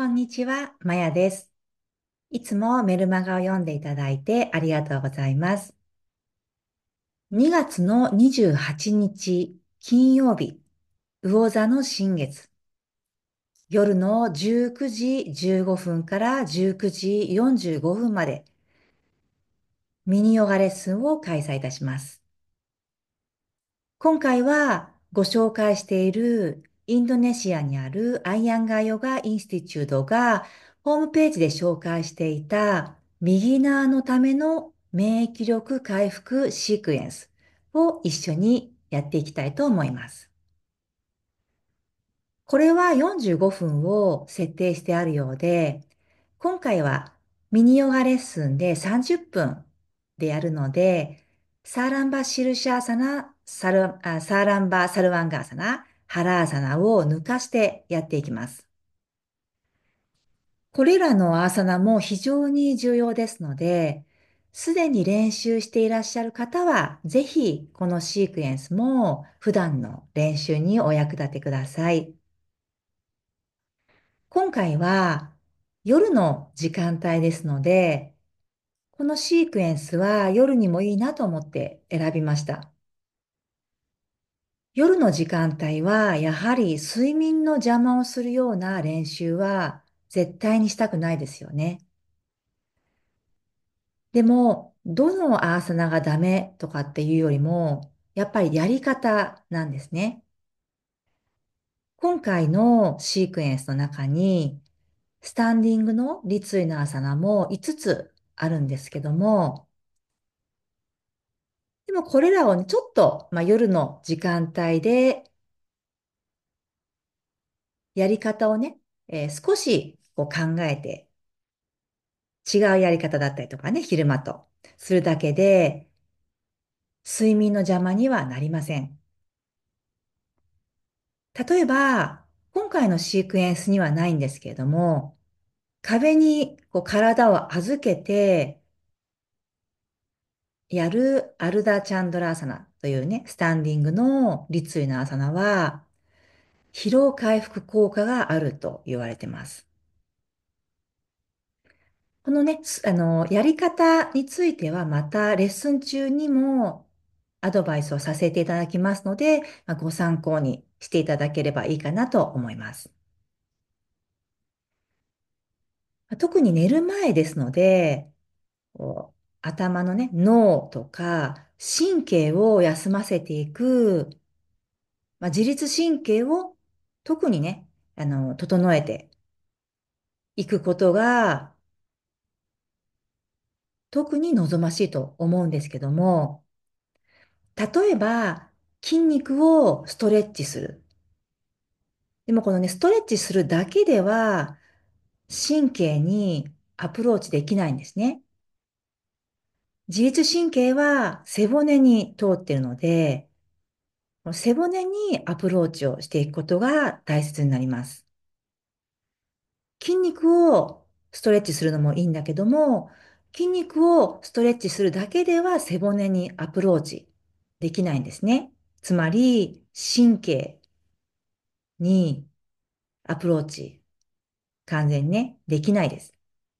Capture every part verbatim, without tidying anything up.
こんにちは、まやです。いつもメルマガを読んでいただいてありがとうございます。にがつのにじゅうはちにち金曜日、魚座の新月、夜のじゅうくじじゅうごふんからじゅうくじよんじゅうごふんまでミニヨガレッスンを開催いたします。今回はご紹介しているインドネシアにあるアイアンガーヨガインスティチュートがホームページで紹介していたビギナーのための免疫力回復シークエンスを一緒にやっていきたいと思います。これはよんじゅうごふんを設定してあるようで、今回はミニヨガレッスンでさんじゅっぷんでやるので、サーランバシルシャーサナ、サル、あサーランバサルワンガーサナ、ハラーサナを抜かしてやっていきます。これらのアーサナも非常に重要ですので、すでに練習していらっしゃる方は、ぜひこのシークエンスも普段の練習にお役立てください。今回は夜の時間帯ですので、このシークエンスは夜にもいいなと思って選びました。夜の時間帯はやはり睡眠の邪魔をするような練習は絶対にしたくないですよね。でも、どのアーサナがダメとかっていうよりも、やっぱりやり方なんですね。今回のシークエンスの中に、スタンディングの立位のアーサナもいつつあるんですけども、でもこれらをねちょっと、まあ、夜の時間帯でやり方をね、えー少しこう考えて違うやり方だったりとかね、昼間とするだけで睡眠の邪魔にはなりません。例えば、今回のシークエンスにはないんですけれども、壁にこう体を預けてやるアルダチャンドラーサナというね、スタンディングの立位のアーサナは疲労回復効果があると言われています。このね、すあの、やり方についてはまたレッスン中にもアドバイスをさせていただきますので、まあご参考にしていただければいいかなと思います。特に寝る前ですので、こう頭のね、脳とか神経を休ませていく、まあ、自律神経を特にね、あの、整えていくことが特に望ましいと思うんですけども、例えば、筋肉をストレッチする。でもこのね、ストレッチするだけでは、神経にアプローチできないんですね。自律神経は背骨に通っているので、この背骨にアプローチをしていくことが大切になります。筋肉をストレッチするのもいいんだけども、筋肉をストレッチするだけでは背骨にアプローチできないんですね。つまり、神経にアプローチ完全にね、できないです。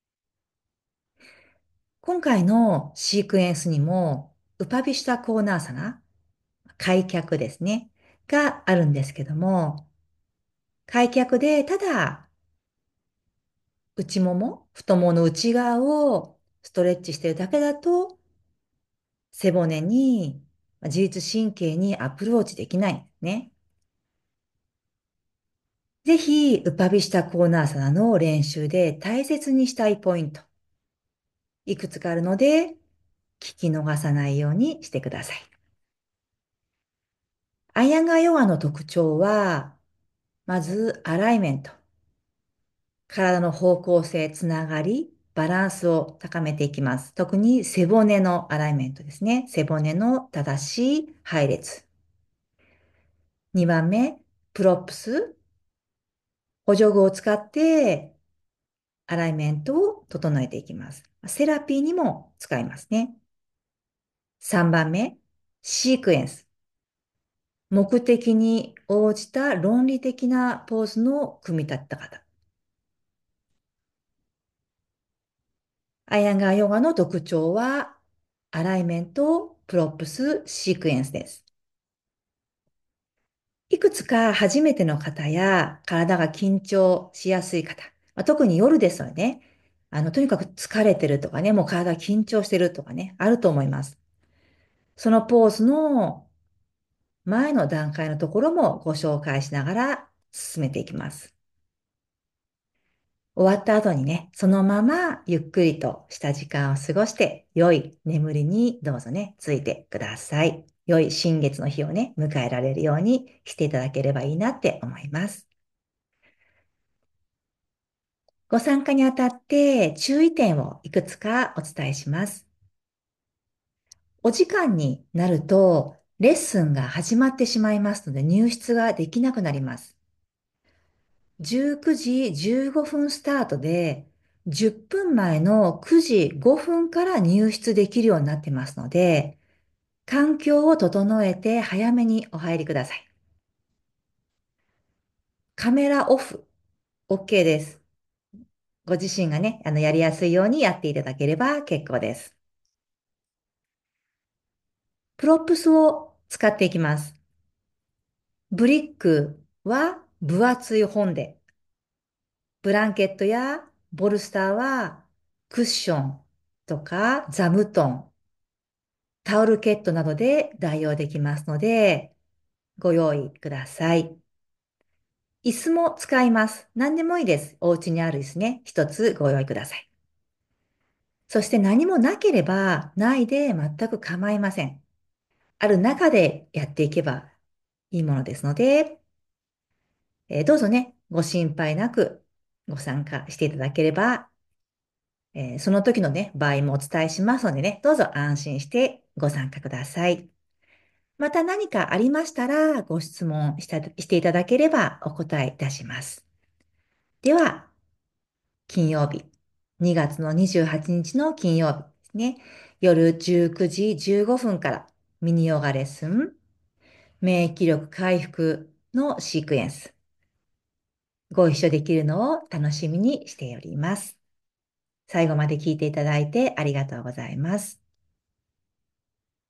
今回のシークエンスにも、ウパビシタコーナーサナ、開脚ですね、があるんですけども、開脚でただ内もも、太ももの内側をストレッチしてるだけだと、背骨に、まあ自律神経にアプローチできないんですね。ぜひ、ウパビシタコーナーサナの練習で大切にしたいポイント、いくつかあるので、聞き逃さないようにしてください。アイアンガーヨガの特徴は、まず、アライメント。体の方向性、つながり、バランスを高めていきます。特に背骨のアライメントですね。背骨の正しい配列。にばんめ、プロップス。補助具を使ってアライメントを整えていきます。セラピーにも使いますね。さんばんめ、シークエンス。目的に応じた論理的なポーズの組み立て方。 アイアンガーヨガの特徴は、アライメント、プロップス、シークエンスです。いくつか初めての方や体が緊張しやすい方、まあ、特に夜ですよね。あの、とにかく疲れてるとかね、もう体緊張してるとかね、あると思います。そのポーズの前の段階のところもご紹介しながら進めていきます。終わった後にね、そのままゆっくりとした時間を過ごして、良い眠りにどうぞね、ついてください。良い新月の日をね、迎えられるようにしていただければいいなって思います。ご参加にあたって注意点をいくつかお伝えします。お時間になると、レッスンが始まってしまいますので、入室ができなくなります。じゅうくじじゅうごふんスタートで、じゅっぷんまえのくじごふんから入室できるようになってますので、環境を整えて早めにお入りください。カメラオフ、OK です。ご自身がね、あの、やりやすいようにやっていただければ結構です。プロップスを使っていきます。ブリックは分厚い本で、ブランケットやボルスターはクッションとか座布団、タオルケットなどで代用できますので、ご用意ください。椅子も使います。何でもいいです。お家にある椅子ね。一つご用意ください。そして何もなければないで全く構いません。ある中でやっていけばいいものですので、えーどうぞね、ご心配なくご参加していただければ、えーその時のね、場合もお伝えしますのでね、どうぞ安心してご参加ください。また何かありましたら、ご質問したしていただければお答えいたします。では、金曜日、にがつのにじゅうはちにちの金曜日ですね、夜じゅうくじじゅうごふんからミニヨガレッスン、免疫力回復のシークエンス、ご一緒できるのを楽しみにしております。最後まで聞いていただいてありがとうございます。